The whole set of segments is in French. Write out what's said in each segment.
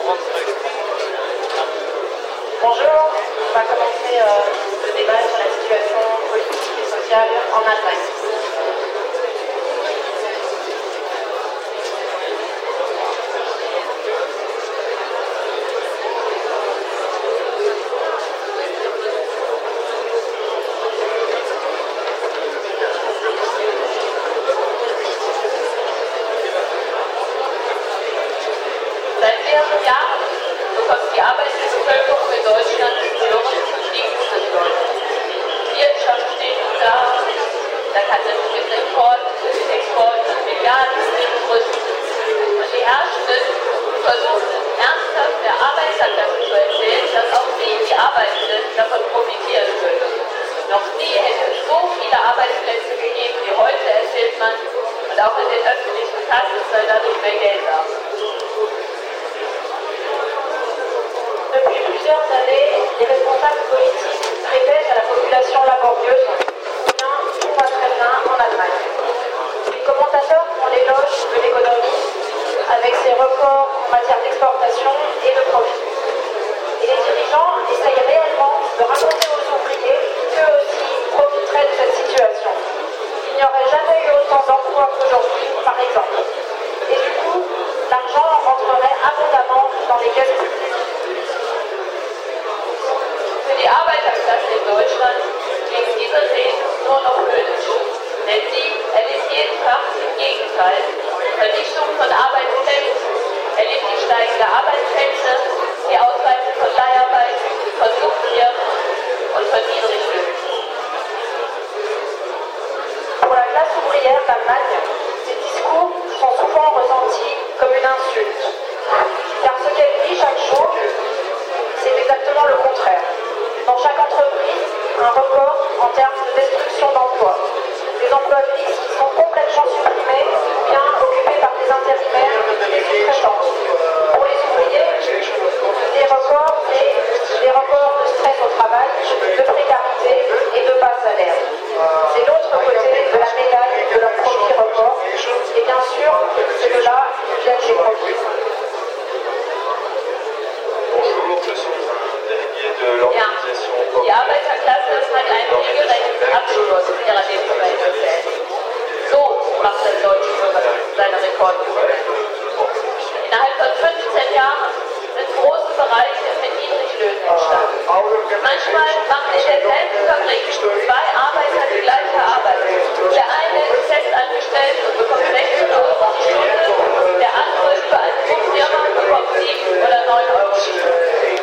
Bonjour, on va commencer le débat sur la situation politique et sociale en Allemagne. Seit mehreren Jahren bekommt die Arbeitsbevölkerung in Deutschland höhere Lebensmittel. Die Wirtschaft steht gut da, der Kartoffelexport mit Milliarden gerüstet. Und die Herrschenden versuchen ernsthaft der Arbeiterklasse zu erzählen, dass auch sie, die Arbeitenden, davon profitieren können. Noch nie hätte es so viele Arbeitsplätze gegeben wie heute, erzählt man, und auch in den öffentlichen Kassen sei dadurch mehr Geld da. Depuis plusieurs années, les responsables politiques répètent à la population laborieuse que tout va très bien en Allemagne. Les commentateurs font l'éloge de l'économie avec ses records en matière d'exportation et de profit. Et les dirigeants essayent réellement de raconter aux ouvriers qu'eux aussi profiteraient de cette situation. Il n'y aurait jamais eu autant d'emplois qu'aujourd'hui, par exemple. Et du coup, l'argent rentrerait abondamment dans les caisses publiques. Für die Arbeiterklasse in Deutschland klingt diese Rede nur noch höhnisch, denn sie erlebt jeden Tag im Gegenteil Vernichtung von Arbeitsplätzen, erlebt die steigende Arbeitsgrenze, die Ausweitung von Leiharbeit, von Subtieren und von Niedriglöhnen. Pour la classe ouvrière d'Allemagne, ces discours sont souvent ressentis comme une insulte, car ce qu'elle vit chaque jour, c'est exactement le contraire. Dans chaque entreprise, un record en termes de destruction d'emplois. Des emplois fixes qui sont complètement supprimés ou bien occupés par des intérimaires et des sous-traitants. Pour les ouvriers, des records, c'est des records de stress au travail, de précarité et de bas salaire. C'est l'autre côté de la médaille de leur premier record. Et bien sûr, c'est de là que viennent les profits. Bonjour, je suis un délégué de l'organisation. Die Arbeiterklasse hat einen regelrechten Abschluss ihrer Lebenswelt erzählt. So macht das deutsche Bürgertum seine Rekordgewinne. Innerhalb von 15 Jahren sind große Bereiche mit Niedriglöhnen entstanden. Manchmal machen in derselben Fabrik zwei Arbeiter die gleiche Arbeit. Der eine ist fest angestellt und bekommt 16 Euro die Stunde, der andere über eine Firma bekommt 7 oder 9 Euro die Stunde.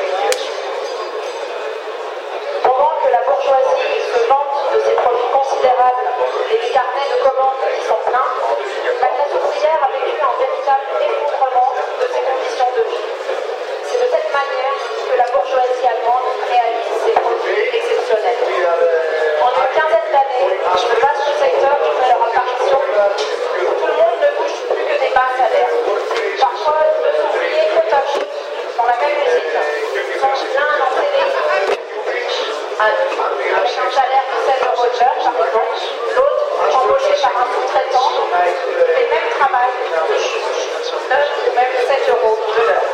Pendant que la bourgeoisie se vante de ses profits considérables et des carnets de commandes qui sont pleins, la classe ouvrière a vécu un véritable effondrement de ses conditions de vie. C'est de cette manière que la bourgeoisie allemande réalise ses profits exceptionnels. En une quinzaine d'années, le vaste secteur qui fait leur apparition, où tout le monde ne touche plus que des bas salaires. Parfois, deux ouvriers côte à côte dans la même usine sont l'un en CDI avec un salaire de 16 euros de l'heure, par exemple, l'autre embauché par un sous-traitant, fait le même travail, touche même 7 euros de l'heure.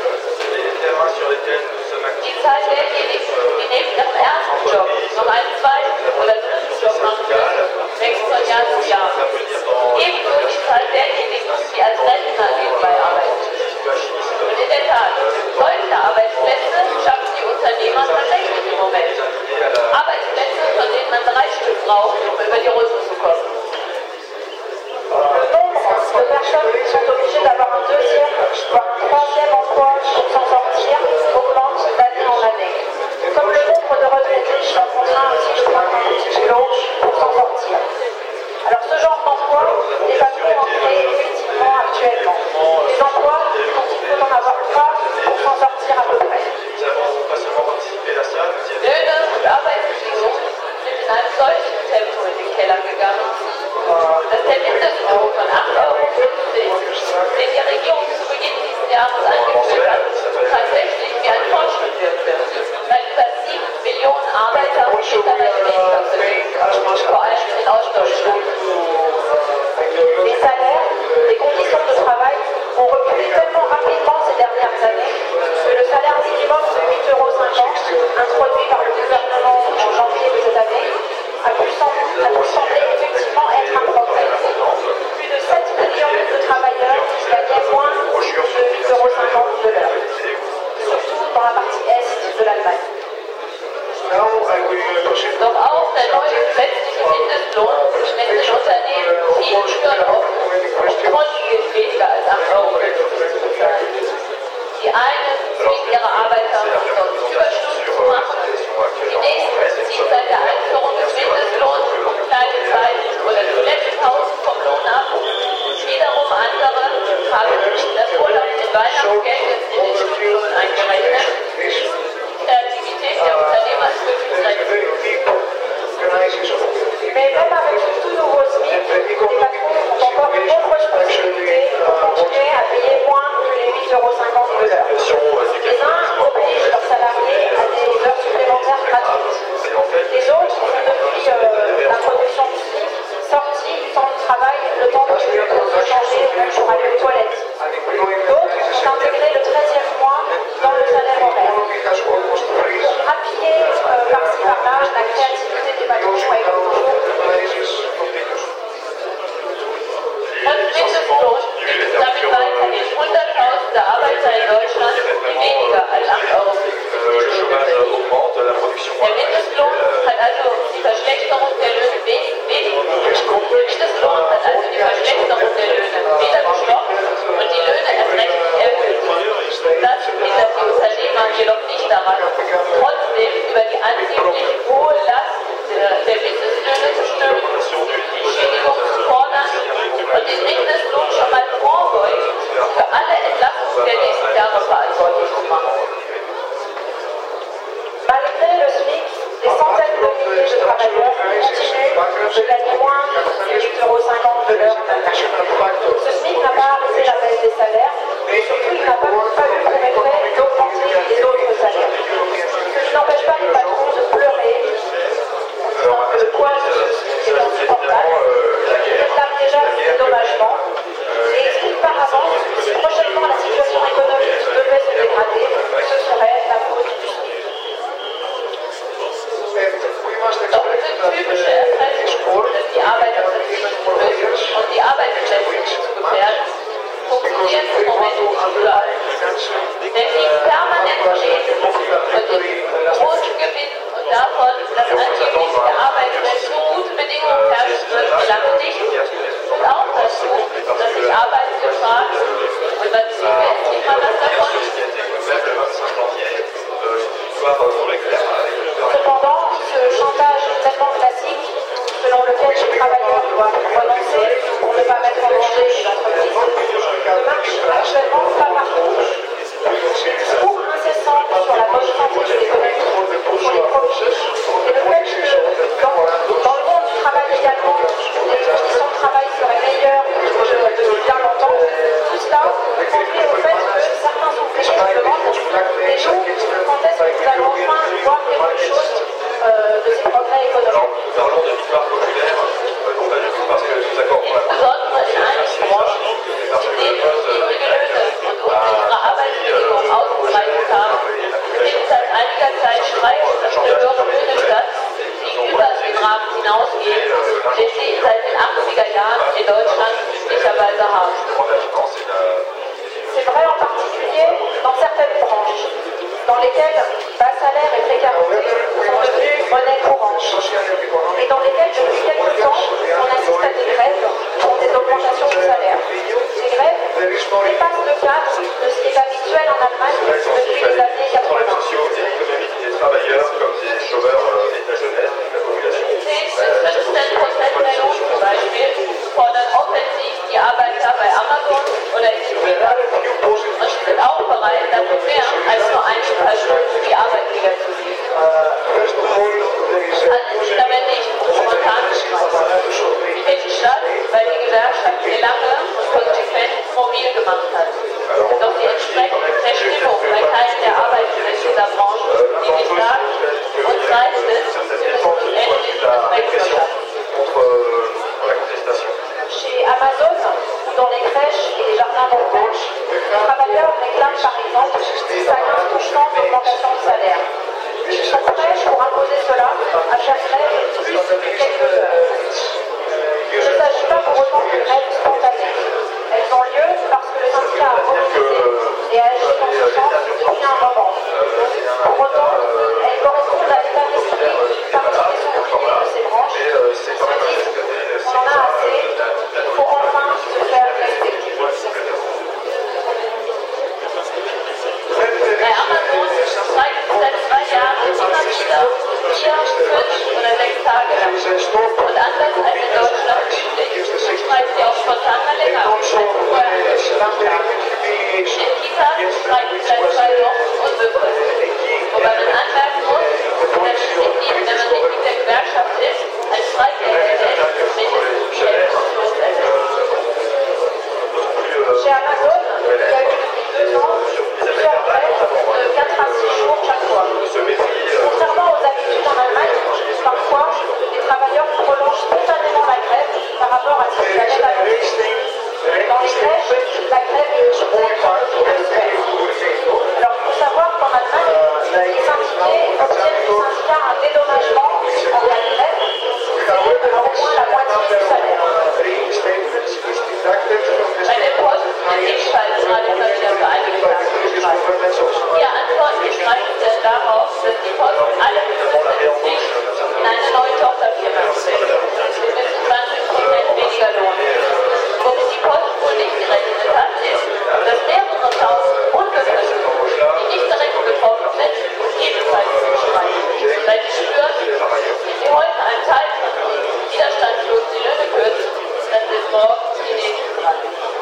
Die Zahl derjenigen, die neben ihrem ersten Job noch einen zweiten oder dritten Job machen müssen, wächst von Jahr zu Jahr. Ebenso die Zahl derjenigen, die als Rentner nebenbei arbeiten. Und in der Tat, solche Arbeitsplätze schaffen die Unternehmer tatsächlich im Moment. Arbeitsplätze, von denen man 3 Stück braucht, um über die Runden zu kommen. Le nombre de personnes qui sont obligées d'avoir un deuxième, voire un troisième emploi pour s'en sortir augmente d'année en année. Comme le nombre de retraités qui sont contraints aussi de prendre un petit boulot pour s'en sortir. Alors ce genre d'emploi n'est pas plus en créer effectivement actuellement. Des emplois dont il faut en avoir 3 pour s'en sortir à peu près. Löhne und Arbeitsbedingungen sind in einem solchen Tempo in den Keller gegangen, dass der Mindestlohn von 8,50 Euro, den die Regierung zu Beginn dieses Jahres eingeführt hat, tatsächlich wie ein Fortschritt wirkte, weil über 7 Millionen Arbeiter mittlerweile weniger verdienen, vor allem in Ostdeutschland. Les salaires, les conditions de travail ont reculé tellement rapidement ces dernières années Doch auch der neue gesetzliche Mindestlohn lässt den Unternehmen viel Steuern offen und kontinuierlich weniger als 8 Euro zu bezahlen. Die einen zwingen ihre Arbeiter, Überstunden zu machen, die nächsten ziehen seit der Einführung des Mindestlohns kleine Zeiten oder Toilettenpausen vom Lohn ab. Wiederum andere haben das Urlaubs- und Weihnachtsgeld jetzt in den Stundenlohn eingerechnet. Kreativität der Unternehmer ist wirklich grenzenlos. Mais même avec ce tout nouveau SMIC, les patrons ont encore une grosse possibilité pour continuer à payer moins que les 8,50 € de l'heure. Les uns obligent leurs salariés à des heures supplémentaires gratuites. Les autres sont depuis l'introduction du SMIC sortis du temps de travail le temps de se changer ou même pour aller aux toilettes. D'autres ont intégré le 13e mois dans le salaire horaire. Pour appuyer par-ci par-là la créativité des patrons est Und Mindestlohn gibt damit weiterhin Hunderttausende Arbeiter in Deutschland, die weniger als 8 Euro Der Mindestlohn hat also die Verschlechterung der Löhne weder gestoppt und die Löhne erst recht erhöht. Das hindert die Unternehmer jedoch nicht daran, trotzdem über die angeblich hohe Last der Mindestlöhne zu stimmen, die Schädigung zu fordern und den Mindestlohn schon mal vorbeugend für alle Entlastungen der nächsten Jahre verantwortlich zu machen. Malgré le SMIC, des centaines de milliers de travailleurs continuent de gagner moins que 8,50 € de l'heure maintenant. Ce SMIC n'a pas arrêté la baisse des salaires, mais surtout il n'a pas eu pour effet d'augmenter les autres salaires. Ce qui n'empêche pas les patrons de pleurer, le poids de ce SMIC est insupportable, ils réclament déjà des dédommagements et expliquent par avance que si prochainement la situation économique devait se dégrader, ce serait la faute du SMIC. Doch es sind typische Erpressungen, dass die Arbeiter verzichten müssen, um die Arbeitsplätze nicht zu gefährden, funktionieren im Moment nicht überall. Denn die permanent reden von dem großen Gewinn und davon, dass angeblich der Arbeitswelt so gute Bedingungen herrschen wird, wie lange nicht, führt auch dazu, dass sich Arbeitende fragen, und was zieht man das davon? Cependant, ce chantage tellement classique, selon lequel les travailleurs doivent renoncer pour ne pas mettre en danger les entreprises, ne marche actuellement pas partout. Discours incessant sur la bonne santé de l'économie, sur les profits, et le fait que dans le monde du travail également, les conditions de travail seraient meilleures depuis bien longtemps, tout cela conduit au fait que certains ouvriers se demandent, mais nous, quand est-ce que nous allons enfin voir quelque chose de ces progrès économiques? Parlons de victoire populaire, non pas du tout parce que nous accordons la Insbesondere in einigen Branchen, in denen niedrige Löhne und unsichere Arbeitsbedingungen ausgebreitet haben, finden seit einiger Zeit Streiks für höhere Löhne statt, die über den Rahmen hinausgehen, den sie seit den 80er Jahren in Deutschland üblicherweise haben. C'est vrai en particulier dans certaines branches, dans lesquelles bas salaire et précarité sont devenus monnaie courante, et dans lesquelles depuis quelque temps on assiste à des grèves pour des augmentations de salaire. Ces grèves dépassent le cadre de ce qui est habituel en Allemagne depuis les années 80. des travailleurs comme des chômeurs et de la jeunesse, de la population. 10-15% der Lohn zum Beispiel fordern offensiv die Arbeiter bei Amazon oder in Twitter und sind auch bereit, dafür mehr als nur ein paar Stunden für die Arbeitgeber zu geben. Alles ist aber nicht spontan geschrieben. Findet statt, weil die Gewerkschaft sie lange und konsequent mobil gemacht hat. Doch sie entsprechen der Stimmung bei Teilen der Arbeitnehmer dieser Branche, die nicht sagt, uns reicht es, wir müssen endlich das wegwirken. Chez Amazon, ou dans les crèches et les jardins d'enfants, les travailleurs réclament par exemple 10 à 15% d'augmentation de salaire. Ils sont prêts pour imposer cela à chaque grève plus que quelques heures. Il ne s'agit pas pour autant de grèves spontanées. Elles ont lieu parce que le syndicat a mobilisé et a agi dans ce sens depuis un moment. Pour autant, elles correspondent à l'état d'esprit d'une partie immer wieder 4, 5 oder 6 Tage lang. Und anders als in Deutschland üblich, streiken sie auch spontan mal länger als vorher. In Kita streiken sie seit 2 Wochen unbefristet. Wobei man anmerken muss, dass es Mitglied, wenn man Mitglied der Gewerkschaft ist, als Streikgeld erhält, mindestens die Hälfte des Lohnersatzes. Chez Amazon, il y a eu depuis 2 ans plusieurs grèves de 4 à 6 jours chaque fois. Contrairement aux habitudes en Allemagne, parfois les travailleurs prolongent spontanément la grève par rapport à ce qu'ils avaient annoncé. Dans les grèves, la grève est utilisée comme instrument. Alors il faut savoir qu'en Allemagne, les syndiqués obtiennent du syndicat un dédommagement en cas de grève, c'est au moins la moitié du salaire. Bei der Post sind ebenfalls gerade immer wieder Vereinigungen gestreikt. Hier antworten die Streikenden darauf, dass die Post alle befristeten Pflicht in eine neue Tochterfirma umsetzt. Mit 20% weniger Lohn. Womit die Post wohl nicht gerechnet hat, ist, dass mehrere tausend Unbefristete, die nicht direkt betroffen sind, ebenfalls streiken. Weil sie spüren, wenn sie heute einen Teil von ihnen widerstandslos die Löhne kürzen, dann sind morgen die nächsten dran.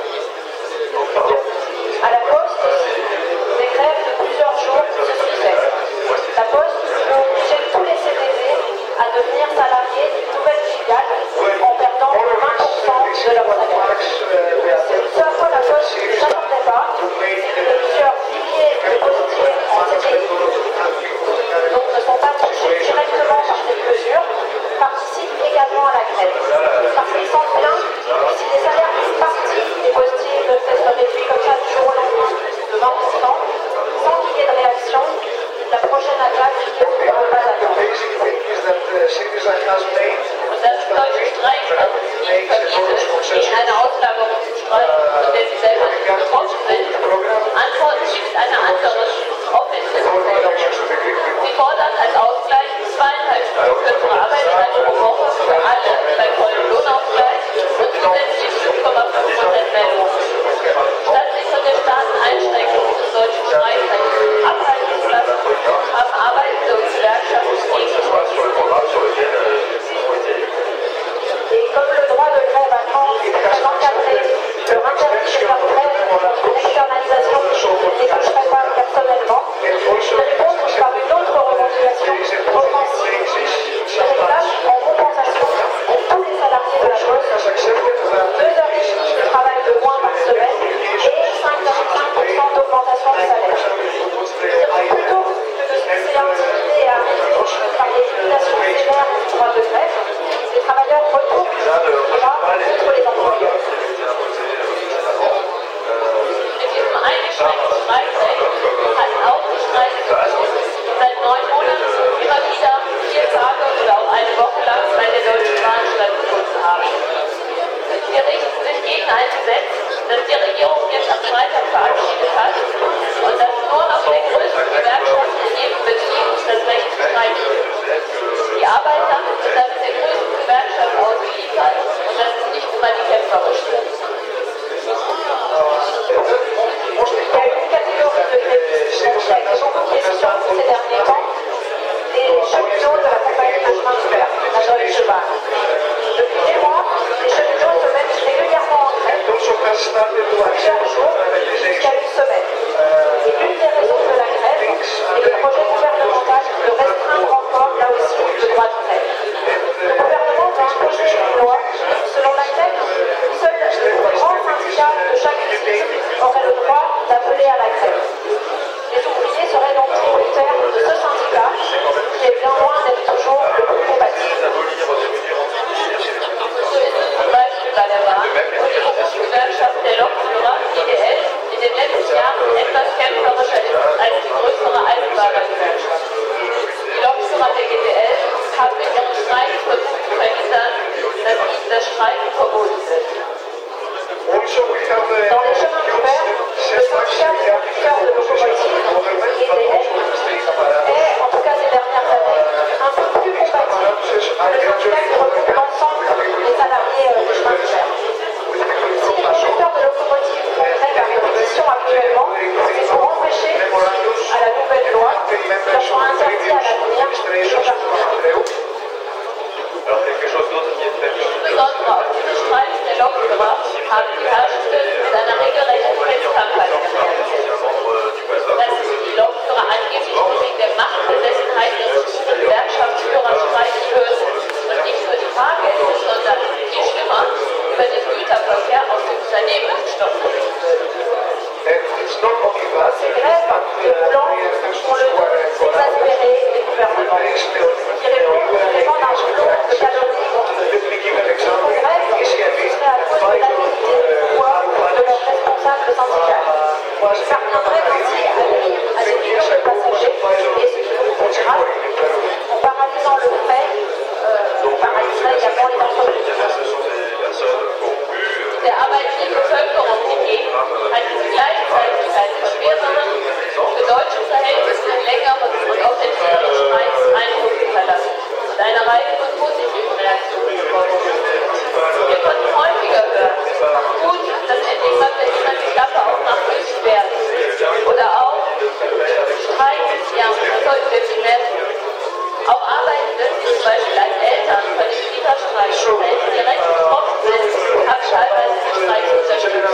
À la Poste, des grèves de plusieurs jours se succèdent. La Poste veut obliger tous les CDD à devenir salariés d'une nouvelle filiale en perdant 20% de leur salaire. Ce à quoi la Poste ne s'attendait pas, c'est que plusieurs milliers de postiers en CDI, donc ne sont pas touchés directement par cette mesure, participent également à la grève. Parce qu'ils sentent bien que si les salaires d'une partie des postiers peuvent être réduits comme ça du jour au lendemain de 20%, sans qu'il y ait de réaction, la prochaine attaque ne pourra pas attendre. Und dass solche Streiks nicht verbieten, gegen eine Auslagerung zu streiken, von der sie selber nicht betroffen sind, antworten sie mit einer anderen, offensiven Forderung. Sie fordern als Ausgleich 2,5 Stunden kürzere Arbeitszeit pro Woche für alle bei vollem Lohnausgleich und zusätzlich 5,5% mehr Lohn. Statt sich von den Staaten Einschränkungen zu solchen Streiks abhalten zu lassen, haben Arbeitende und Gewerkschaften gegen Et comme le droit de grève à France est encadré, leur interdit de faire grève pour une externalisation ne les toucherait pas personnellement, ils répondent par une autre revendication offensive. Ils réclament en compensation pour tous les salariés de la Poste 2h30 de travail de moins par semaine et 5,5% d'augmentation de salaire. Plutôt que de se laisser intimider et arrêter par des limitations sévères du droit de grève, les travailleurs retournent le bras contre les employeurs. Mit diesem eingeschränkten Streikrecht hatten auch die Streikenden, die seit 9 Monaten immer wieder 4 Tage oder auch eine Woche lang bei der Deutschen Bahn stattgefunden haben. Sie richten sich gegen ein Gesetz, das die Regierung jetzt am Freitag verabschiedet hat und das nur noch der größten Gewerkschaft in jedem Betrieb das Recht zu streiken gibt. Die Arbeiter sind damit der größten Gewerkschaft ausgeliefert und das ist nicht immer die kämpferische. Il y a une catégorie de grévistes qui a été beaucoup question ces derniers temps, les cheminots de la compagnie de chemin de fer, la Deutsche Bahn. Depuis des mois, les cheminots se mettent régulièrement en grève, plusieurs jours, jusqu'à une semaine. Et l'une des raisons de la grève est le projet gouvernemental de restreindre encore, là aussi, le droit de grève. Le gouvernement va imposer une loi selon laquelle seuls les grands syndicats de chaque usine auraient le droit d'appeler à la grève. Les ouvriers seraient donc tributaires de ce syndicat qui est bien loin d'être toujours le plus compatible. So ist es zum Beispiel bei der Bahn, wo die Berufsgewerkschaft der Lokführer, GDL, in den letzten Jahren etwas kämpferischer ist als die größere Eisenbahngewerkschaft. Die Lokführer der GDL haben mit ihrem Streik versucht zu verhindern, dass ihnen das Streiken verboten wird. Dans les chemins de fer, le syndicat des conducteurs de locomotives, GDL, est, en tout cas ces dernières années, un peu plus compatible. Le syndicat qui regroupe l'ensemble des salariés des chemins de fer. Si les conducteurs de locomotives font grève à répétition actuellement, c'est pour empêcher, à la nouvelle loi, que soit interdit à la Ces grèves de blancs ont le don d'exaspérer les gouvernements qui répondent d'un flot de calomnies contre eux. Ces grèves seraient à cause de l'habilité du pouvoir de leurs responsables syndicaux. Ils parviendraient ainsi à nuire à des millions de passagers et, ce qui est le plus grave, en paralysant le fret, on paralyserait également les entreprises. Der arbeitenden Bevölkerung hingegen hat diese Gleichzeitigkeit für schwerere, für deutsche Verhältnisse längere und auch sensible Streiks Eindruck hinterlassen und eine Reihe von positiven Reaktionen gefolgt. Wir konnten häufiger hören, gut, dass endlich mal verhindert die Klappe auch nach München werden. Oder auch, Streiks, ja, das sollten wir viel mehr tun. Auch Arbeitende, wie zum Beispiel als Eltern von den Kita-Streiks, welche direkt betroffen sind, haben teilweise die Streiks unterstützt.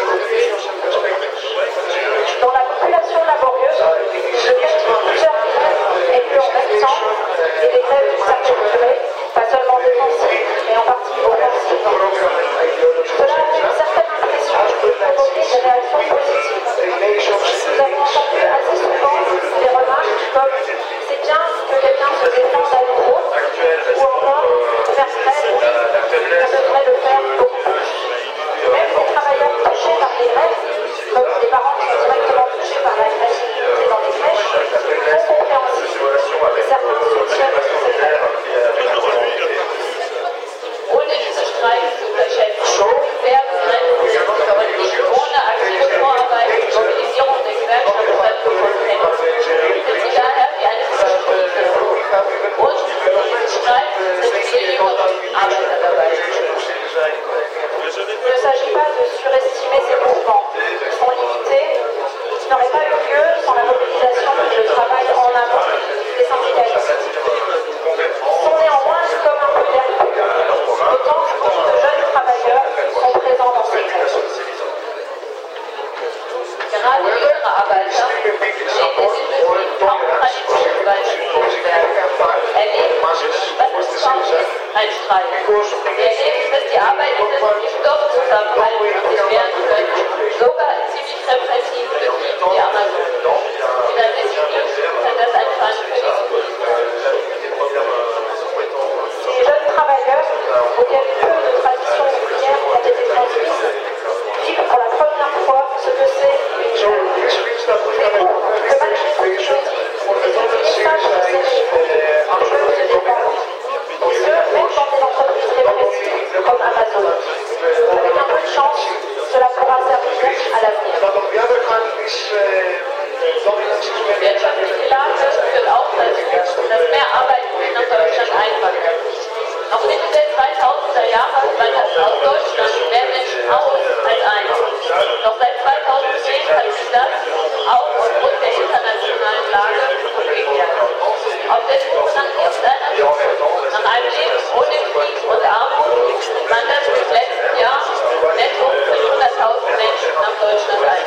Dans la population laborieuse, le fait que plusieurs grèves aient lieu en même temps et des grèves d'une certaine durée, pas seulement défensives, mais en partie offensives. Cela a fait une certaine impression de provoquer des réactions positives. Nous avons entendu assez souvent des remarques comme « c'est bien que quelqu'un se défende à nouveau » ou encore « faire grève, oui, on devrait le faire beaucoup plus ». Même les travailleurs touchés par les grèves, comme les parents qui sont directement touchés par la grève dans les crèches, sont compréhensifs et certains soutiennent ces grèves. Ohne diese Streiks zu unterschätzen, werden Grenzen und nicht ohne aktive Vorarbeit und Mobilisierung der Gewerkschaft stattgefunden hätten, sind sie daher wie eine Zwischenstufe. Und diese Streiks sind Beschädigung und Arbeiter dabei. Il ne s'agit pas de surestimer ces mouvements. Ils sont limités, qui n'auraient pas eu lieu sans la mobilisation et le travail en amont des syndicalistes. Ils sont néanmoins un commun perdu, d'autant que beaucoup de jeunes travailleurs sont présents dans ces grèves. Gerade jüngere Arbeiter, denen in Industrie kaum Tradition beigebracht werden, erleben, was es kaum ist, ein Streik. Sie erleben, dass die Arbeitenden nicht doch zusammenhalten und sich wehren können, sogar in ziemlich repressiven Betrieben wie Amazon. In der Disziplin kann das ein Pfand für die Zukunft. Ces jeunes travailleurs, auxquels peu de traditions ouvrières ont été transmises, vivent pour la première fois ce que c'est une grève. Découvrent que malgré ce qu'ils ont dit, les ouvriers sachent que c'est peuvent se défendre. Et ce, même dans des entreprises répressives comme Amazon. Avec un peu de chance, cela pourra servir à l'avenir. Wirtschaftliche Lage führt auch dazu, dass mehr Arbeitende nach Deutschland einwandern. Noch Mitte der 2000er Jahre wanderten aus Deutschland mehr Menschen aus als ein. Doch seit 2010 hat sich das, auch aufgrund der internationalen Lage, umgekehrt. Auf der Suche nach irgendeiner Zukunft, nach einem Leben ohne Krieg und Armut, wanderten im letzten Jahr netto 500.000 Menschen nach Deutschland ein.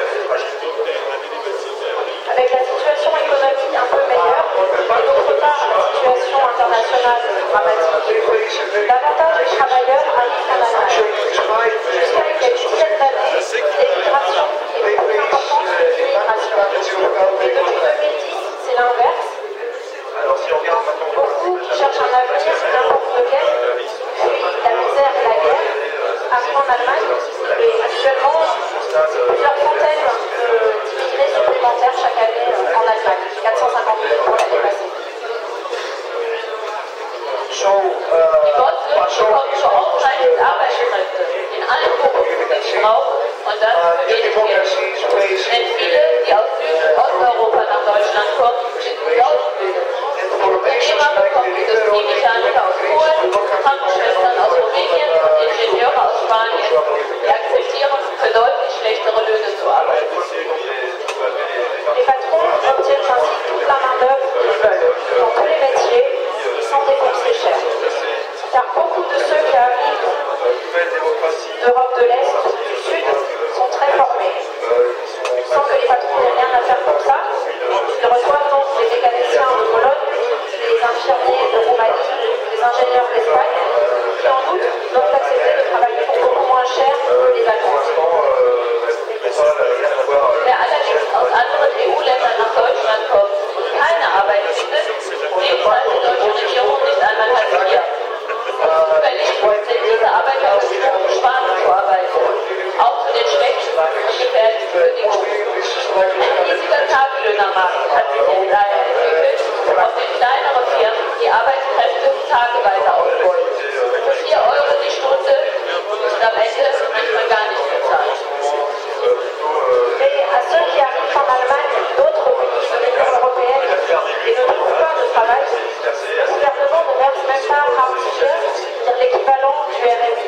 Avec la situation économique un peu meilleure, et d'autre part la situation internationale dramatique, davantage de travailleurs arrivent en Allemagne. Jusqu'à il y a une dizaine d'années, l'émigration est plus importante que l'immigration. Et depuis 2010, c'est l'inverse. Beaucoup qui cherchent un avenir n'importe lequel, fuient la misère et la guerre, arrivent en Allemagne, et actuellement, plusieurs centaines d'immigrés supplémentaires chaque année en Allemagne, 450 000 pour l'année passée. Die Bosnien bekommen zur ausreichend Arbeitskräfte in allen Berufen, die sie brauchen, und das für wenig Geld. Denn viele, die aus Süd- und Osteuropa nach Deutschland kommen, sind gut ausgebildet. Unternehmer bekommen Industriemechaniker aus Polen, Krankenschwestern aus Rumänien und Ingenieure aus Spanien, die akzeptieren, für deutlich schlechtere Löhne zu arbeiten. Les patrons obtiennent ainsi toute la main-d'œuvre qu'ils veulent, dans tous les métiers, sans dépenser cher. Car beaucoup de ceux qui arrivent d'Europe de l'Est, du Sud, sont très formés. Sans que les patrons n'aient rien à faire pour ça, ils reçoivent donc des mécaniciens de Pologne, des infirmiers de Roumanie, des ingénieurs d'Espagne, qui en outre doivent accepter de travailler pour beaucoup moins cher que les Allemands. Der Ein riesiger Tagelöhnermarkt hat sich jetzt daher entwickelt, auf dem kleinere Firmen die Arbeitskräfte tageweise ausbeuten. Für 4 Euro die Stunde und am Ende kriegt man gar nicht bezahlt. Mais à ceux qui arrivent en Allemagne d'autres pays de l'Union européenne et ne trouvent pas de travail, le gouvernement ne verse même pas un budget, c'est-à-dire l'équivalent du RMI.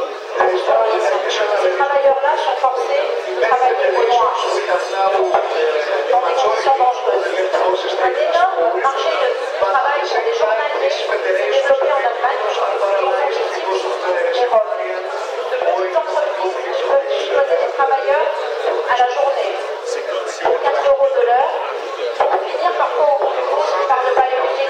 Ces travailleurs-là sont forcés de travailler au noir, dans des conditions dangereuses. Un énorme marché de travail pour des journaliers s'est développé en Allemagne, dont sont typiques les Roms. De petites entreprises peuvent exploiter des travailleurs à la journée pour 4 euros de l'heure, pour finir parfois au bout du compte par ne pas les payer.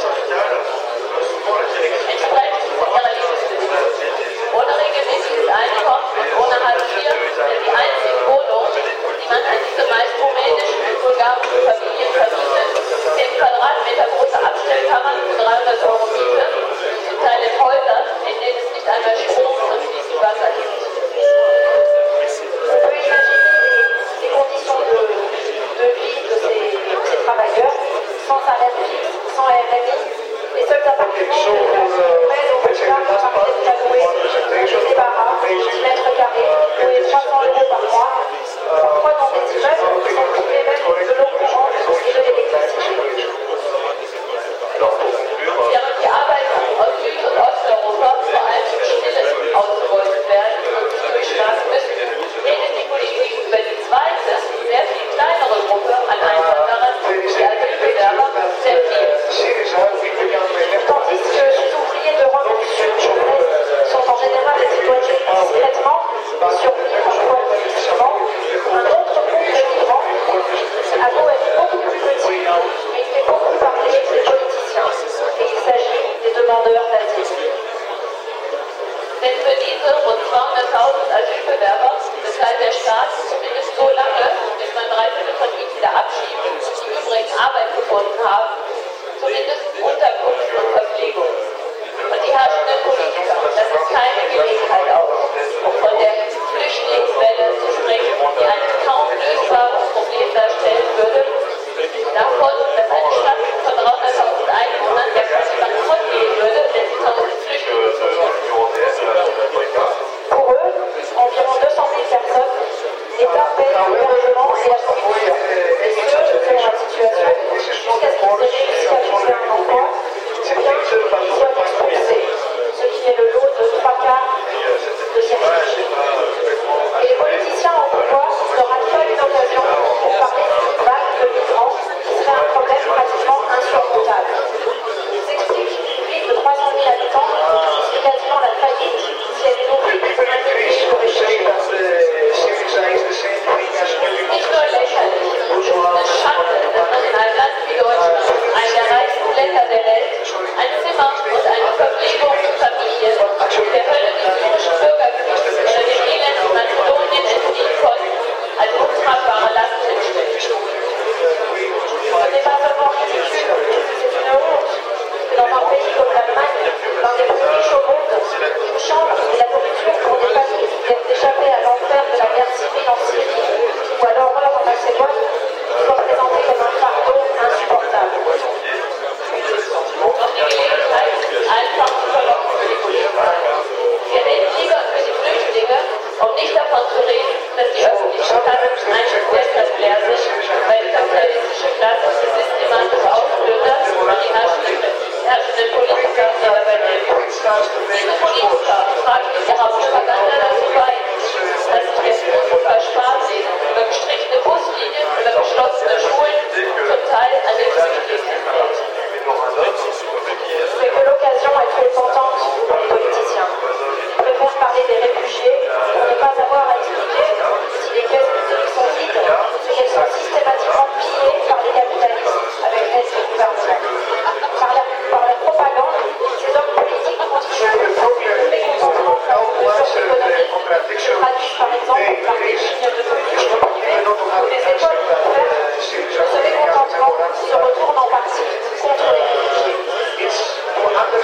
Ohne regelmäßiges Einkommen und ohne Hartz IV ist die einzige Wohnung, die man an diese meist rumänischen und bulgarischen Familien vermietet, 10 Quadratmeter große Abstellkammern für 300 Euro Miete, zum Teil in Häusern, in denen es nicht einmal Strom und fließend Wasser gibt. On peut imaginer les conditions de vie de ces travailleurs, sans salaire fixe, sans RMI. Les seuls appartements de la semaine au Bulgare parviennent à louer des barras, 10 mètres carrés, loués 300 euros par mois, parfois dans des immeubles qui sont privés même de l'eau courante et de l'électricité. Während die Arbeiter aus Süd- und Osteuropa vor allem im Stillen ausgebeutet werden und sich durchschlagen müssen, redet die Politik über die zweite, sehr viel kleinere Gruppe an Einwanderern, die Asylbewerber, sehr viel. Tandis que les ouvriers de Rome du Sud sont en général exploités discrètement, surpris parfois difficilement, un autre groupe de migrants a beau être beaucoup plus petit, mais il fait beaucoup parler des politiciens, et il s'agit des demandeurs d'asile. Denn für diese rund 200.000 Asylbewerber bezahlt der Staat zumindest so lange, bis man 3/4 von ihnen wieder abschiebt, die übrigens Arbeit gefunden haben, zumindest Unterkunft und Verpflegung. Und die herrschenden Politiker, das ist keine Gelegenheit aus, um von der Flüchtlingswelle zu sprechen, die ein kaum lösbares Problem darstellen würde, davon, dass eine Stadt von 300.000 Einwohnern der quasi bankrott gehen würde, wenn sie 1000 Flüchtlinge zulassen. Pour eux, environ 200 000 personnes, l'État paie l'hébergement et la nourriture. Et ceux selon la situation, jusqu'à ce qu'ils aient réussi à trouver un emploi, ou bien qu'ils soient expulsés, ce qui est le lot de 3/4 de ces réfugiés. Et les politiciens en pouvoir ne ratent pas une occasion pour parler d'une vague de migrants qui serait un problème pratiquement insurmontable. Ils expliquent une ville de 300 000 habitants qui est quasiment la faillite si elle est nourrie un pays pour les chercheurs. Nicht nur lächerlich, es ist eine Schande, dass man in einem Land wie Deutschland, einem der reichsten Länder der Welt, ein Zimmer und eine Verpflegung für Familien der Hölle des syrischen Bürgerkriegs oder dem Elend in Mazedonien entfliehen konnten, als untragbare Last hinstellt. Ce n'est pas seulement ridicule, c'est une honte que dans un pays comme l'Allemagne, l'un des plus riches au monde, une chambre et la nourriture pour des familles qui viennent d'échapper à l'enfer de la guerre civile en Syrie ou à l'horreur en Macédoine soit présenté comme un fardeau insupportable. Auf die Gelegenheit, einfach zu verlocken für die Politiker. Wir reden lieber für die Flüchtlinge, um nicht davon zu reden, dass die öffentlichen Kassen eigentlich deshalb leer sind, weil die kapitalistische Klasse systematisch ausplündert und die herrschenden Politiker sie dabei helfen. Diese Politiker tragen mit ihrer Propaganda dazu bei, dass sich der Fußball Sparsinn über gestrichene Buslinien, über geschlossene Schulen, zum Teil an den Flüchtlingen enthält. Mais que l'occasion est trop tentante pour les politiciens. Ils préfèrent parler des réfugiés pour ne pas avoir à expliquer si les caisses publiques sont vides ou qu'elles sont systématiquement pillées par les capitalistes avec l'aide du gouvernement. Par leur propagande, ces hommes politiques continuent le mécontentement face aux mesures économiques se traduisent par exemple par des lignes de bus privés ou des écoles ouvertes. Ce mécontentement se retourne en partie contre les réfugiés.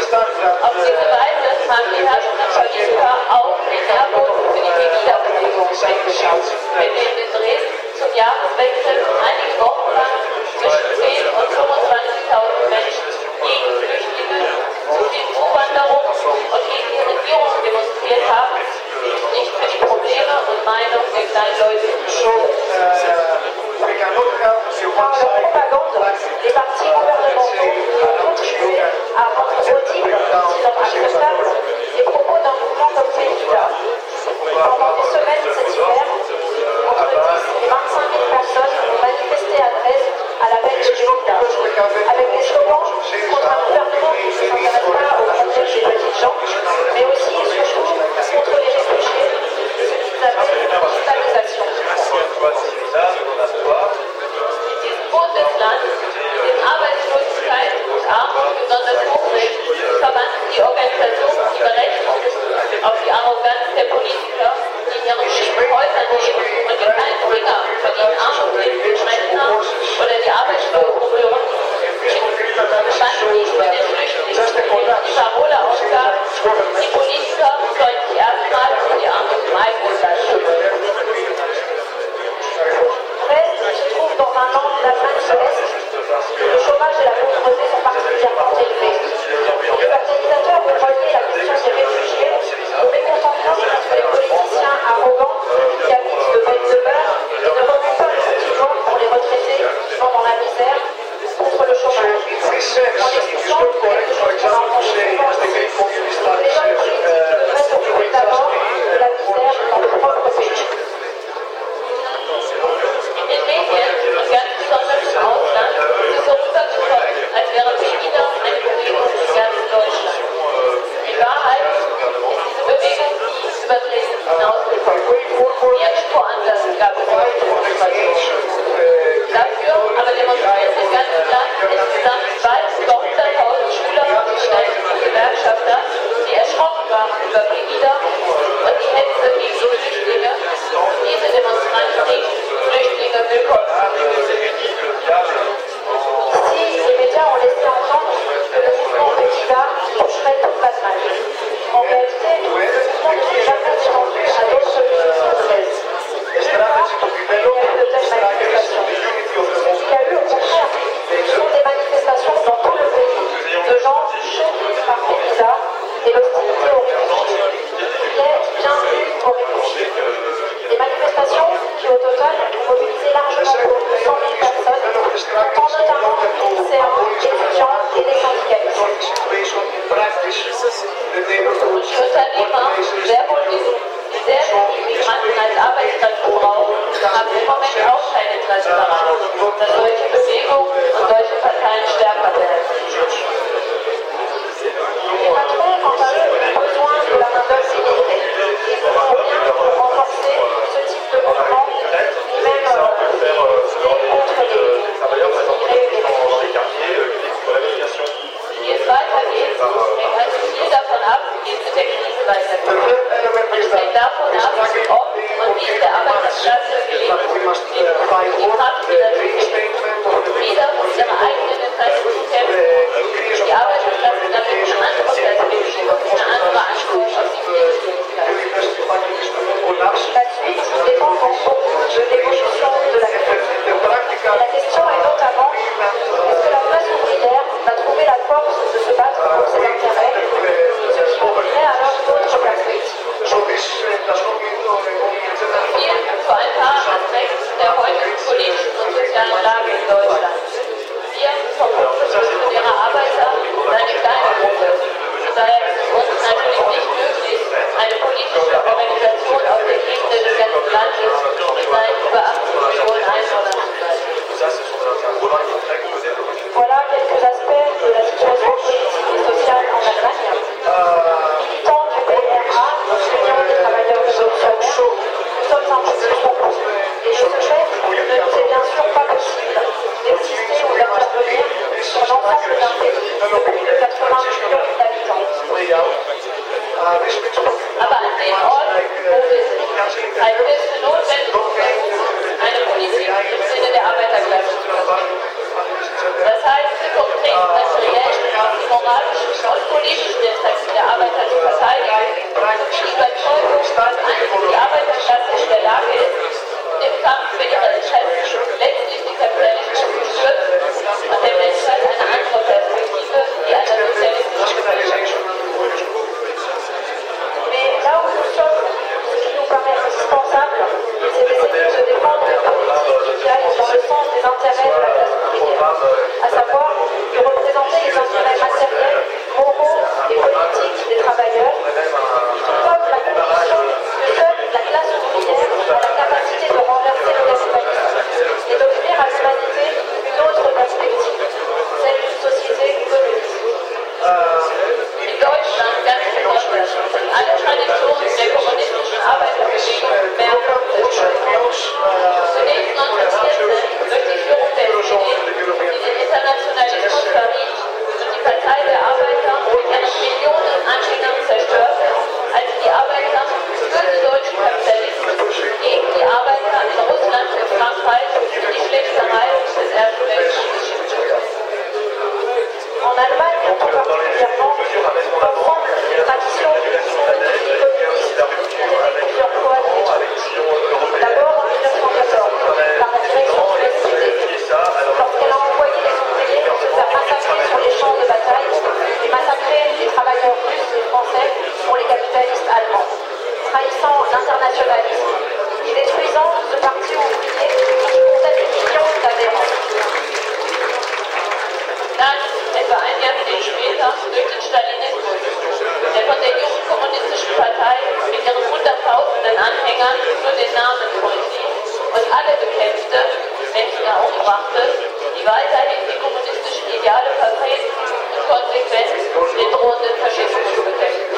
die weiterhin die kommunistischen Ideale vertreten und konsequent den drohenden Faschismus bekämpfen.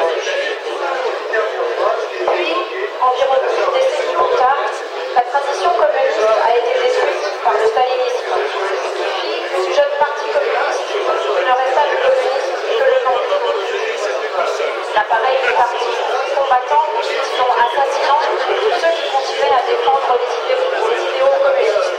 Puis, environ 10 décennies plus tard, la transition communiste a été détruite par le stalinisme, ce qui fit que du jeune parti communiste ne resta du communisme que le nom. L'appareil du parti combattant, sinon assassinant tous ceux qui continuaient à défendre les idéaux communistes.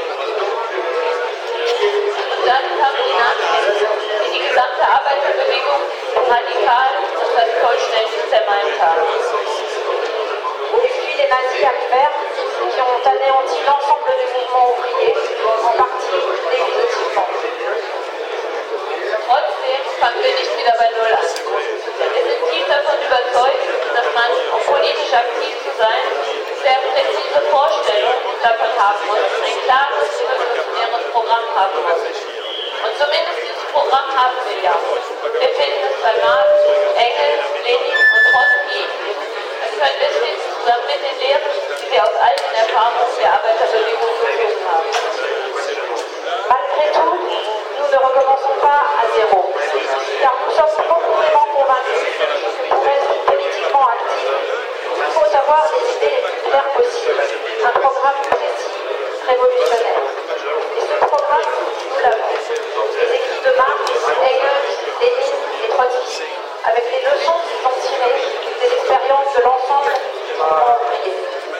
Und dann kamen die Nazis, die die gesamte Arbeiterbewegung radikal und fast vollständig zermalmt haben. Et puis les nazis arrivèrent, qui ont anéanti l'ensemble des mouvements ouvriers, en partie définitivement. Trotzdem fangen wir nicht wieder bei Null an. Wir sind tief davon überzeugt, dass man, um politisch aktiv zu sein, sehr präzise Vorstellungen davon haben muss, ein klares, revolutionäres Programm haben muss. Und zumindest dieses Programm haben wir ja. Wir finden es bei Marx, Engels, Lenin und Trotzki. Es können deswegen zusammen mit den Lehren, die wir aus all den Erfahrungen der Arbeiterbewegung gezogen haben. Malgré tout, nous ne recommençons pas à zéro, car nous sommes profondément convaincus que pour être politiquement actif, il faut avoir les idées les plus claires possibles, un programme précis, révolutionnaire. Et ce programme, nous l'avons. Les écrits de Marx, Engels, Lénine et Trotsky, avec les leçons qu'ils ont tirées des expériences de l'ensemble du mouvement ouvrier.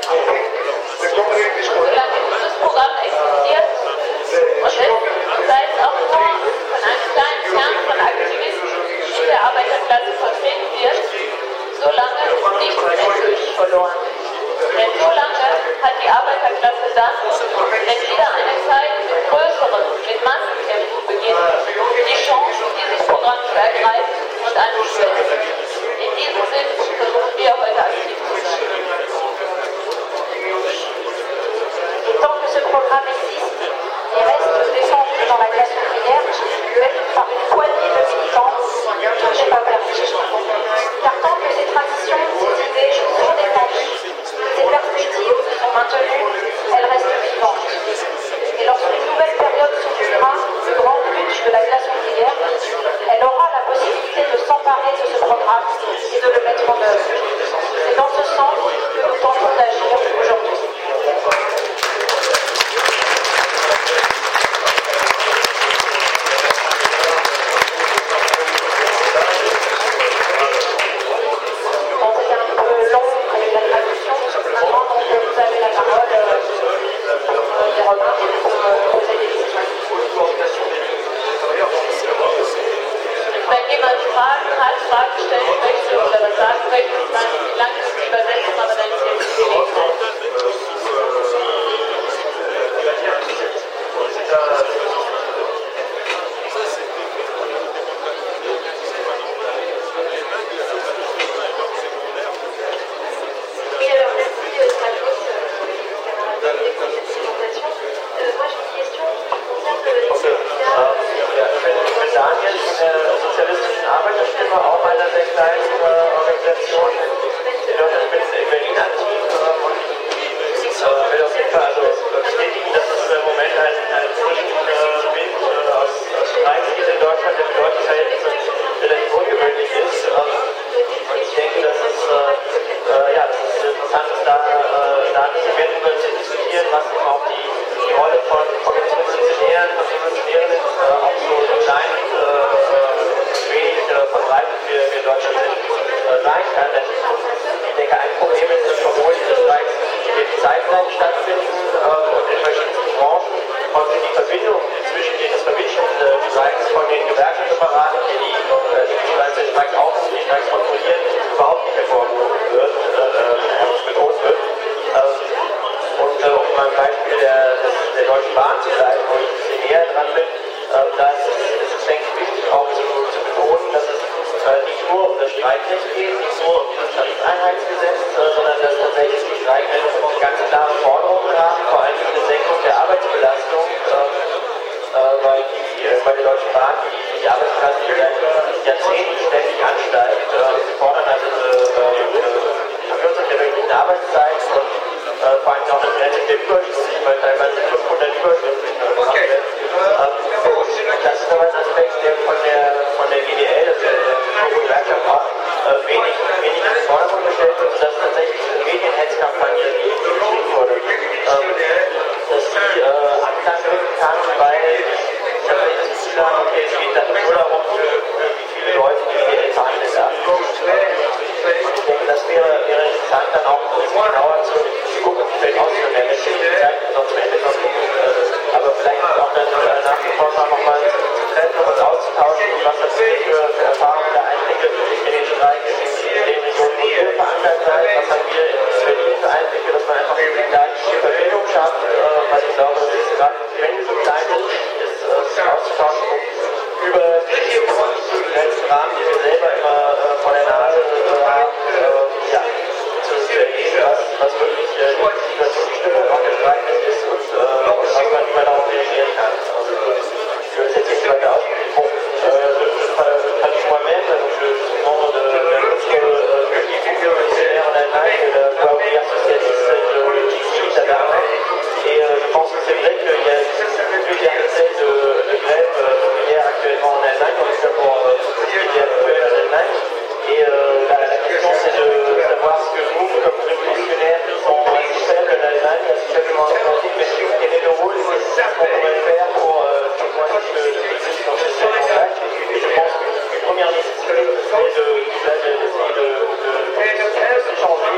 Solange dieses Programm existiert und sei es auch nur von einem kleinen Kern von Aktivisten in der Arbeiterklasse vertreten wird, solange ist nichts endgültig verloren. Denn so lange hat die Arbeiterklasse dann, wenn wieder eine Zeit mit größeren, mit Massenkämpfen beginnt, die Chance, dieses Programm zu ergreifen und anzuwenden. In diesem Sinn versuchen wir heute aktiv zu sein. Et tant que ce programme existe et reste défendu dans la classe ouvrière, même par une poignée de militants, tout n'est pas perdu. Car tant que ces traditions, ces idées sont défendues, ces perspectives sont maintenues, elles restent vivantes. Et lorsqu'une nouvelle période s'ouvrira, le grand lutte de la classe ouvrière, elle aura la possibilité de s'emparer de ce programme et de le mettre en œuvre. C'est dans ce sens que nous tentons d'agir aujourd'hui. Bon, c'était un peu long avec la traduction. Maintenant, donc, vous avez la parole, des remarques et vous poser des questions. Wenn jemand Fragen hat, Fragen stellen möchte oder was sagen möchte, dann lang ist die Übersetzung, aber dann ist jetzt die Gelegenheit. Oui, alors merci Travis pour cette présentation. Moi j'ai une question qui concerne les syndicats. Ich bin Daniel von der Sozialistischen Arbeiterstimme, auch einer der kleinen Organisationen in Deutschland. Ich bin in Berlin aktiv und ich will auf jeden Fall bestätigen, dass es im Moment ein frischen Wind aus Streiks gibt in Deutschland, der für deutsche Verhältnisse relativ ungewöhnlich ist. Und ich denke, dass es interessant ist, da ein bisschen mehr darüber zu diskutieren, was eben auch die Rolle von Funktionären und Revolutionären auch so klein und wenig verbreitet wie in Deutschland sein kann. Denn ich denke, ein Problem ist, dass obwohl diese Streiks zeitgleich stattfinden und in verschiedenen Branchen häufig die Verbindung zwischen das vermittelnde Streiks von den Gewerkschaftsapparaten, die Streiks aufziehen, die Streiks kontrollieren, überhaupt nicht hervorgehoben wird, betont wird. Und um beim Beispiel der Deutschen Bahn zu bleiben, wo ich ein bisschen näher dran bin, da ist es, denke ich, wichtig auch zu betonen, dass es nicht nur um das Streikrecht geht, nicht nur um das Tarifeinheitsgesetz, sondern dass tatsächlich die Streikenden ganz klare Forderungen haben, vor allem eine Senkung der Arbeitsbelastung, weil die Deutschen Bahn die Arbeitsbelastung seit Jahrzehnten ständig ansteigt. Sie fordern also eine Verkürzung der wöchentlichen Arbeitszeit und vor allem auch eine Grenze der Überstunden, weil teilweise 500 Überstunden gemacht werden. kann, weil ich habe nicht das Gefühl, okay, es geht dann nur darum, wie viele Leute die Serie zeichnen darf. Ich denke, das wäre interessant, dann auch ein bisschen genauer zu gucken, vielleicht aus für mehr Menschen, die zeichnen, sonst am Ende noch gucken. Aber vielleicht auch dann nach dem Vorschlag nochmal zu treffen und uns auszutauschen, was das für Erfahrungen da Einblicke in den Streik in den Regionen, wo ihr verankert seid, was haben wir in Berlin für Einblicke, dass man einfach da eine Verbindung schafft, weil ich glaube, das ist gerade, wenn es so klein ist, auszutauschen über die begrenzten Rahmen, die wir selber immer vor der Nase haben, ja, zu erleben, was wirklich die Stimmung auch der Streik ist und wie man darauf reagieren kann. Also, ich würde es jetzt nicht weiter ausprobieren. Particulièrement, le nombre de fonctionnaires en Allemagne, la ouvrière socialiste qui à Berlin. Et je pense que c'est vrai qu'il y a plusieurs dizaines de grèves ouvrières actuellement en Allemagne, en tout cas pour ce qui est actuel en Allemagne. Et la question c'est de savoir ce que nous, comme révolutionnaires, qui sont assez faibles en Allemagne, assez faiblement informatiques, mais quel est le rôle, c'est ce qu'on pourrait faire pour témoigner de ce contact. Et je pense qu'une première nécessité, c'est d'essayer de changer,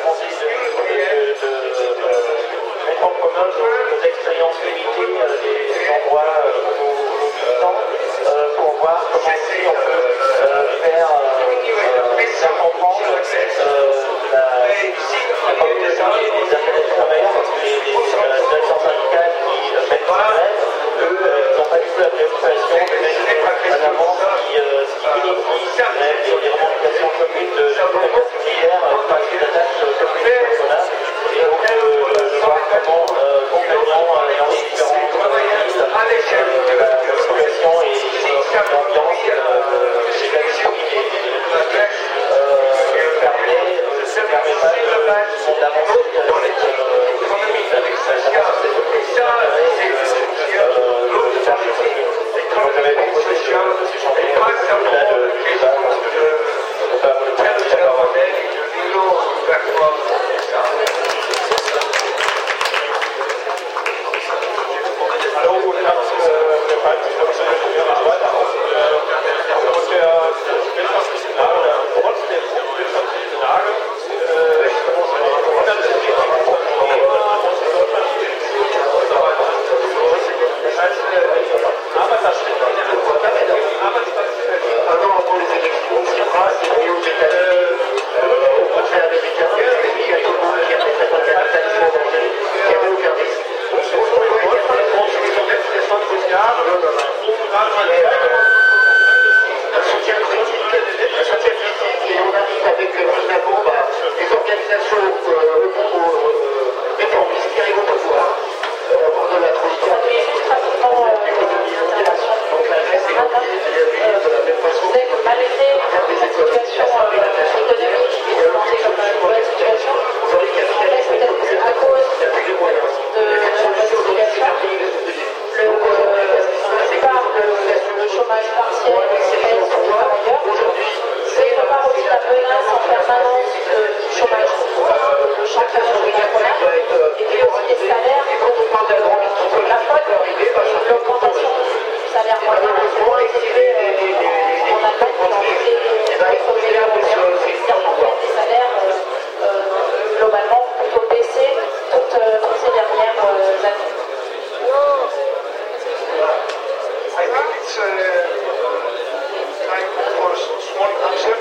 de mettre en commun nos expériences limitées des endroits où nous militons, pour voir comment si on peut faire comprendre la communauté des affaires du travail, parce que les directions syndicales qui mettent en grève, eux, ils n'ont pas du tout la préoccupation de mettre en avant ce qui unifie les revendications communes de la population ouvrière, pas que d'attaque communes comme cela, et donc de voir comment concrètement dans les différents entreprises la situation et l'ambiance permet pas d'avancer j'avais proposé ce chantier là de débat parce que je ne peux pas vous le dire. Hallo, guten Tag, der Fall ist, glaube ich, so weiter aus. Und der wirtschaftliche Lage oder trotz der wirtschaftlichen Lage das heißt, Arbeiterstände, un an avant les élections, ce qui passe, c'est aux États-Unis, au contraire américain, il y a tout le monde qui a fait 54 aliments en danger, qui n'avait aucun risque. Un soutien critique, et on arrive avec finalement des organisations réformistes qui arrivent au pouvoir pour de la transition. Donc la Grèce est de la même façon. Malgré la situation économique qui est présentée comme une mauvaise situation, peut-être à cause de la situation, le chômage partiel pèse sur les travailleurs. C'est de part aussi la menace en permanence du chômage, le chantage patronal, et puis aussi les salaires, la faute, l'augmentation du salaire moyen est moins élevée en Allemagne que dans les autres pays européens. Les salaires globalement plutôt baissé toutes ces dernières années. I think it's time for a small answer.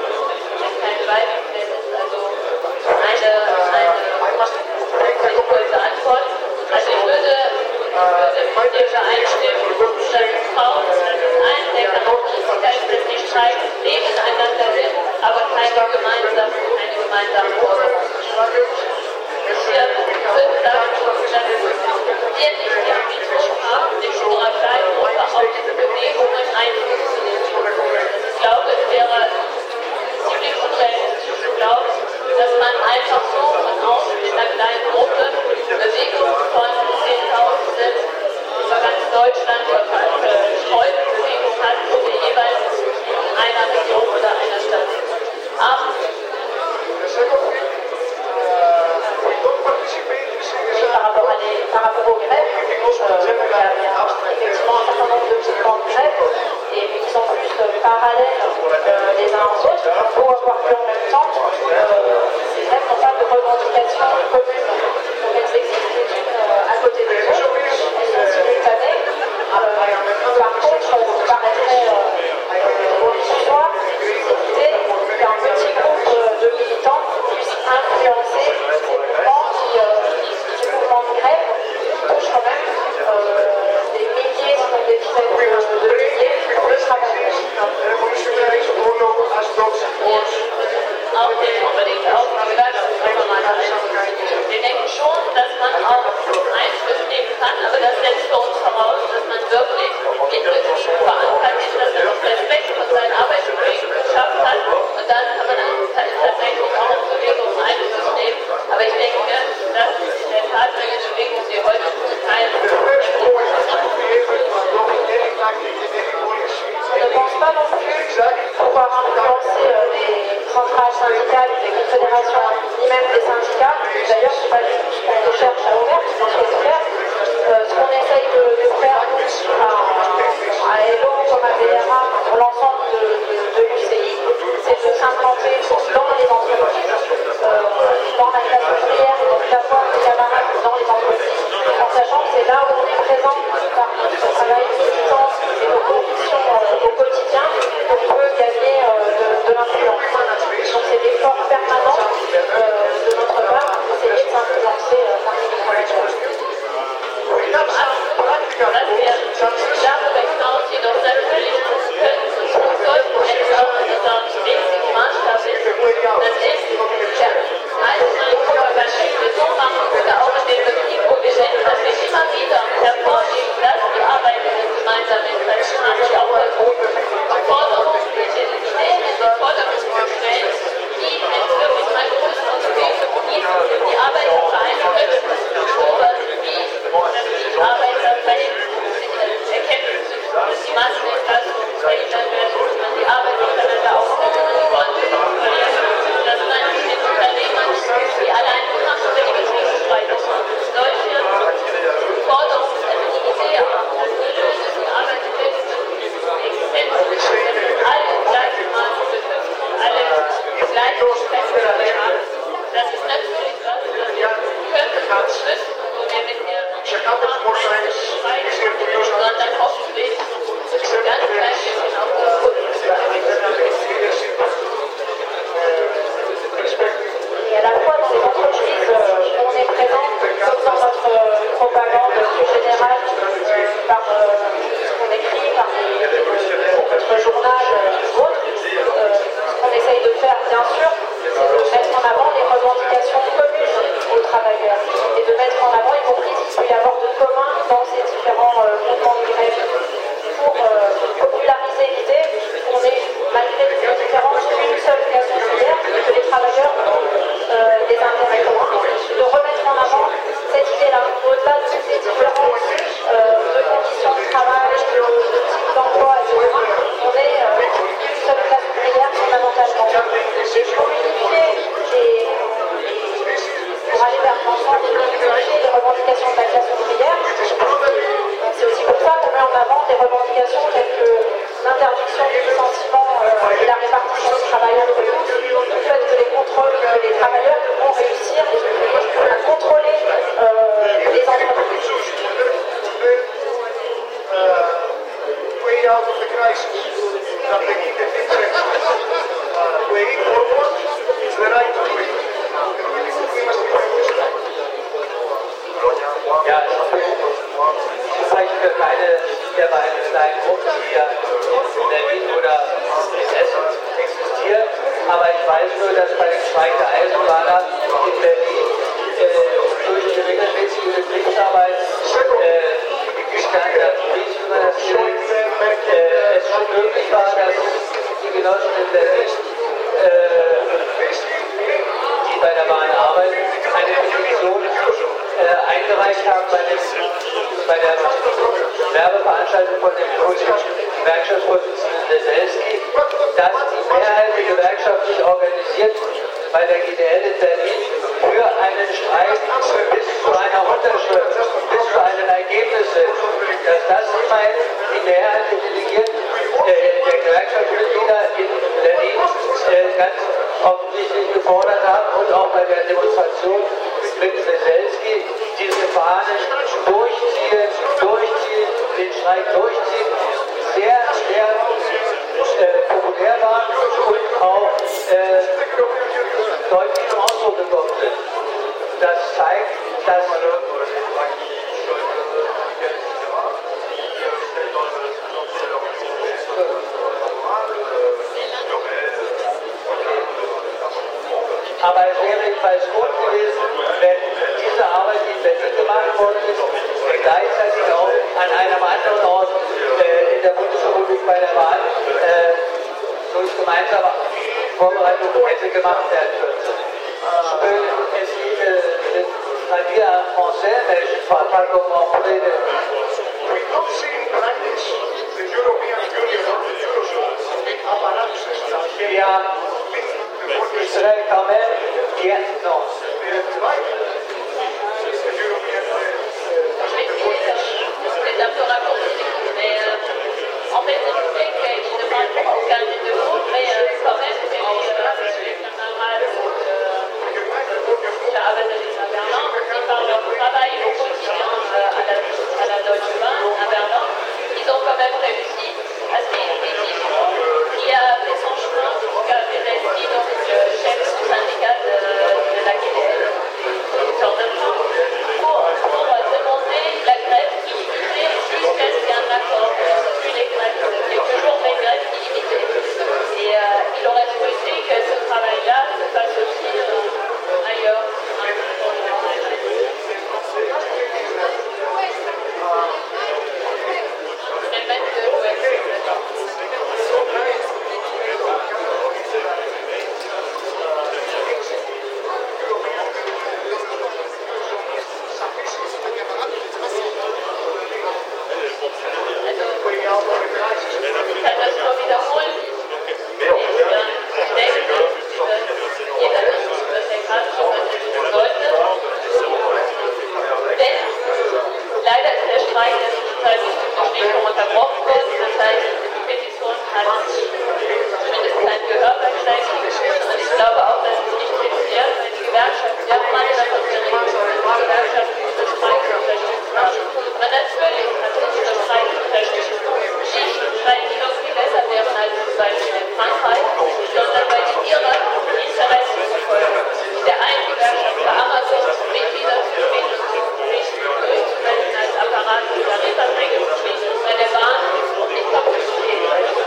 Eine kurze Antwort. Also ich würde mit dir übereinstimmen, dass Frauen ein der Charakteristika ist, dass die Streiks nebeneinander sind, aber keine gemeinsame Forderung. Wir würden sagen, dass wir nicht die Ambition haben, den Streik oder auch diese Bewegungen Einfluss zu nehmen. Ich glaube, es wäre ziemlich unrealistisch zu glauben, dass man einfach so von außen in einer kleinen Gruppe Bewegungen von 10.000 über ganz Deutschland gestreute Bewegungen hat, wo wir jeweils in einer Region oder einer Stadt sind. Par rapport aux grèves, bei den Erkenntnissen, dass die Maßnahmen dazu verhindert werden, dass man die Arbeit miteinander aufnehmen konnte. Das sind eigentlich den Unternehmern, die allein gemacht über die Betriebsstreitung solche Forderungen, also die Idee haben, dass die Lösung gearbeitet wird, Existenz, alle gleichermaßen betrifft, alle gleiche Spektren dabei haben. Das ist natürlich was, das wir können wissen, wo wir mit der sondern hoffentlich ganz klein bisschen auf die Et à la fois dans les entreprises, on est présent comme dans notre propagande plus générale par ce qu'on écrit, par notre journal ou autre. Ce qu'on essaye de faire, bien sûr, c'est de mettre en avant les revendications communes aux travailleurs et de mettre en avant, y compris ce qu'il peut y avoir de commun dans ces différents mouvements de grève pour populariser l'idée qu'on est, malgré nos différences, une seule classe ouvrière et que les travailleurs ont des intérêts communs, de remettre en avant cette idée-là, au-delà de toutes les différences de conditions de travail, de type d'emploi, etc. On est une seule classe ouvrière fondamentalement. Et pour unifier pour aller vers l'ensemble et unifier les revendications de la classe ouvrière, c'est aussi pour ça qu'on met en avant des revendications telles que l'interdiction du licenciement et la répartition du travail entre tous, le fait que les travailleurs devront réussir à contrôler les entreprises. Way out of the crisis, that they need the way forward is the right way. Ja, ich spreche für keine der beiden kleinen Gruppen, die ja in Berlin oder in Essen existieren, aber ich weiß nur, dass bei dem Streik der Eisenbahner in Berlin durch die regelmäßige Betriebsarbeit es schon möglich war, dass die Genossen in Berlin, die bei der Bahn arbeiten, eine Petition eingereicht haben bei der Werbeveranstaltung von dem Gewerkschaftsvorsitzenden Leselski, dass die Mehrheit der Gewerkschaft sich organisiert bei der GDL in Berlin für einen Streik bis zu einer Unterschrift, bis zu einem Ergebnis sind, dass das immerhin die Mehrheit der Delegierten der Gewerkschaftsmitglieder in Berlin ganz offensichtlich gefordert haben und auch bei der Demonstration mit Leselski diese Fahnen durchziehen, den Streik durchziehen, sehr, sehr populär waren und auch deutlich zum Ausdruck gekommen sind. Das zeigt, dass aber es wäre jedenfalls gut gewesen, wenn diese Arbeit, die in Berlin gemacht worden ist, gleichzeitig auch an einem anderen Ort in der Bundesrepublik bei der Wahl durch gemeinsame Vorbereitungen hätte gemacht werden können. Je peux essayer de traduire en français, mais je ne parle pas comme en anglais. We don't see in practice the European Union or the Eurozone apparatus Ja, Israël quand même, non. C'est un peu raccourci, mais en fait, je sais qu'il ne parle pas aucun des deux mots, mais quand même, c'est les camarades qui Berlin, qui parlent leur travail au quotidien à la Deutsche weil bestimmte Stimmung unterbrochen wurden. Das heißt, die Petition hat zumindest kein Gehör beim Streiken. Und ich glaube auch, dass es nicht kritisiert, weil die Gewerkschaften, ja, meine davon geredet, die Gewerkschaften diese Streiks unterstützt haben. Aber natürlich hat unsere Streiks unterstützt. Nicht, weil die noch viel besser wären als zum Beispiel in Frankreich, sondern weil die ihre Interessen verfolgen. Der einen Gewerkschafter Amazon Mitglieder zu durchzumelden als Apparat für Tarifverträge zu schließen, bei der Bahn nicht kaputt zu gehen.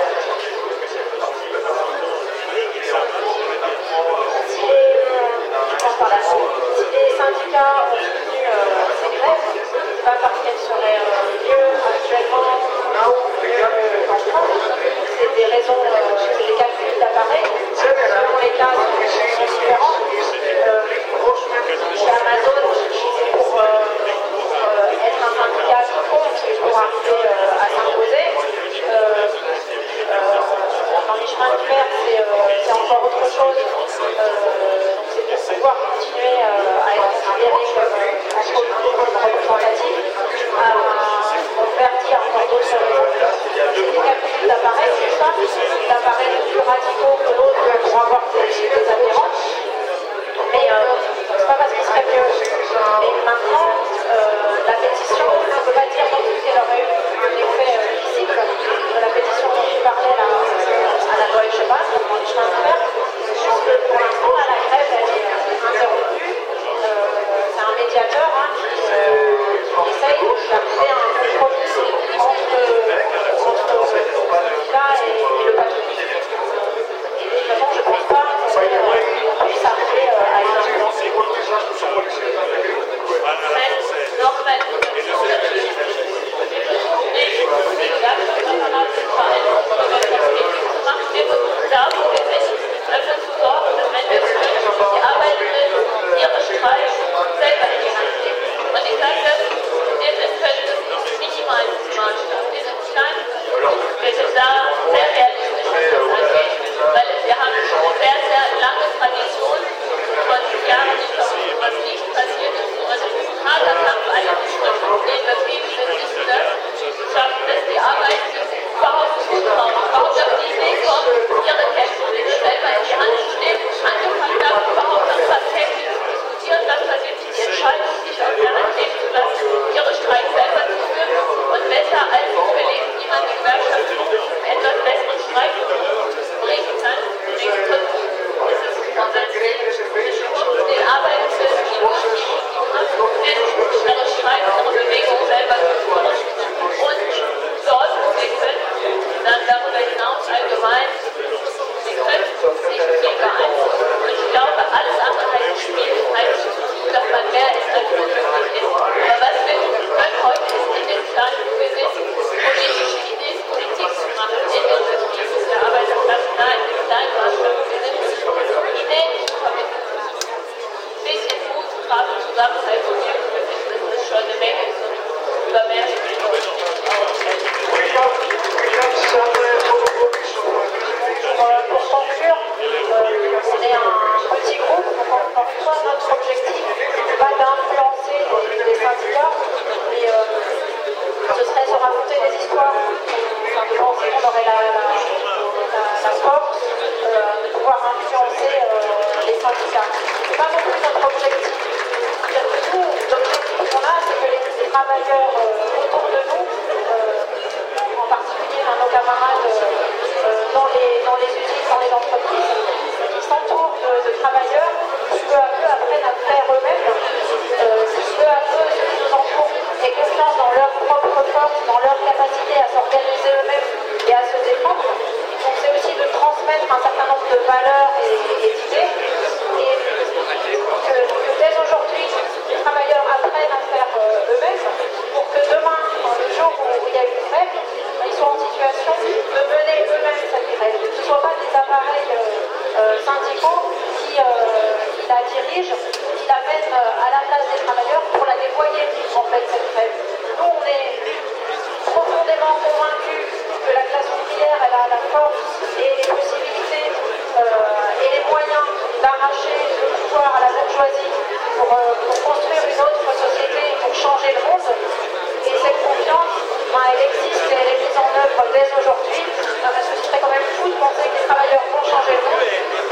Si les syndicats ont soutenu ces grèves, c'est pas parce qu'elles seraient mieux actuellement qu'en France. C'est des raisons, c'est des calculs d'appareil. Selon les cas sont différents. Chez Amazon, pour être un syndicat qui compte et pour arriver à s'imposer, dans les chemins de fer, c'est encore autre chose. Donc c'est pour pouvoir continuer à être considéré comme représentatif, à convertir encore d'autres raisons. C'est des calculs d'appareil, c'est ça. D'appareils plus radicaux que d'autres pour avoir des adhérents. Mais c'est pas parce qu'il serait mieux. Et maintenant, la pétition, on ne peut pas dire non plus qu'elle aurait eu un effet visible. La pétition dont tu parlais là, à la Deutsche Bahn, dans les chemins de fer, juste que pour l'instant, la grève, elle est interrompue. C'est un médiateur qui essaye d'arriver à un compromis entre le syndicat et le patron. Et de toute façon, je ne pense pas qu'on puisse arriver à une influence. Dafür zu sorgen, dass wenn wir die Arbeitenden ihre Streiks selber in die Hand nehmen. Und ich sage das, wir können das minimalen Maßstab. Wir sind klein, wir sind da sehr realistisch, was das angeht, weil wir haben eine sehr, sehr lange Tradition von Jahren, was nicht passiert ist. Und es ist ein harter Kampf, einen Schritt, den wir gehen, wenn nicht das schaffen, dass die Arbeit überhaupt zutrauen, überhaupt auf die Idee kommt, ihre Kämpfe selber in die Hand zu nehmen, angefangen haben, überhaupt das tatsächlich zu diskutieren, dann passiert die Entscheidung, sich auf der Hand nehmen zu lassen, ihre Streiks selber zu führen und besser als zu überlegen, wie man die Gewerkschaft zu etwas besseren Streik bringen kann. Wenigstens ist es unser Ziel, den Arbeitenden, die ihre Streiks, ihre Bewegung selber zu führen und dort entwickeln, dann darüber hinaus allgemein, sie können sich viel beeinflussen. Und ich glaube, alles andere heißt Spiel, heißt, dass man mehr ist, als man wirklich ist. Aber was wir können heute ist in den Staaten, wo wir sind, politische Ideen, Politik zu machen, in den Betrieben der Arbeiterklasse, nein, in kleinen Maßstab, wir sind Ideen zu vermitteln. Ein bisschen Mut, Kraft, Zusammenhalt und Wirkung, das ist schon eine Menge. Über mehr Pour conclure, on est un petit groupe, donc encore une fois, notre objectif n'est pas d'influencer les syndicats, mais ce serait se raconter des histoires. Simplement, si on aurait la force de pouvoir influencer les syndicats. Ce n'est pas non plus notre objectif. Nous, l'objectif qu'on a, c'est que les travailleurs autour de nous, en particulier nos camarades dans les usines, dans les entreprises, qui s'entourent de travailleurs qui peu à peu apprennent à faire eux-mêmes, qui peu à peu, ceux qui nous entourent, aient confiance dans leur propre force, dans leur capacité à s'organiser eux-mêmes et à se défendre. Donc c'est aussi de transmettre un certain nombre de valeurs et d'idées, et que dès aujourd'hui, les travailleurs apprennent à faire eux-mêmes, pour que demain, le jour où il y a une grève, ils soient en situation de mener eux-mêmes cette grève. Que ce ne soient pas des appareils syndicaux qui la dirigent, qui la mènent à la place des travailleurs pour la déployer, en fait, cette grève. Nous, on est profondément convaincus que la classe ouvrière, elle a la force et les possibilités et les moyens d'arracher le pouvoir à la bourgeoisie pour construire une autre société, pour changer le monde. Et cette confiance, elle existe et elle est mise en œuvre dès aujourd'hui. Ce serait quand même fou de penser que les travailleurs vont changer le monde.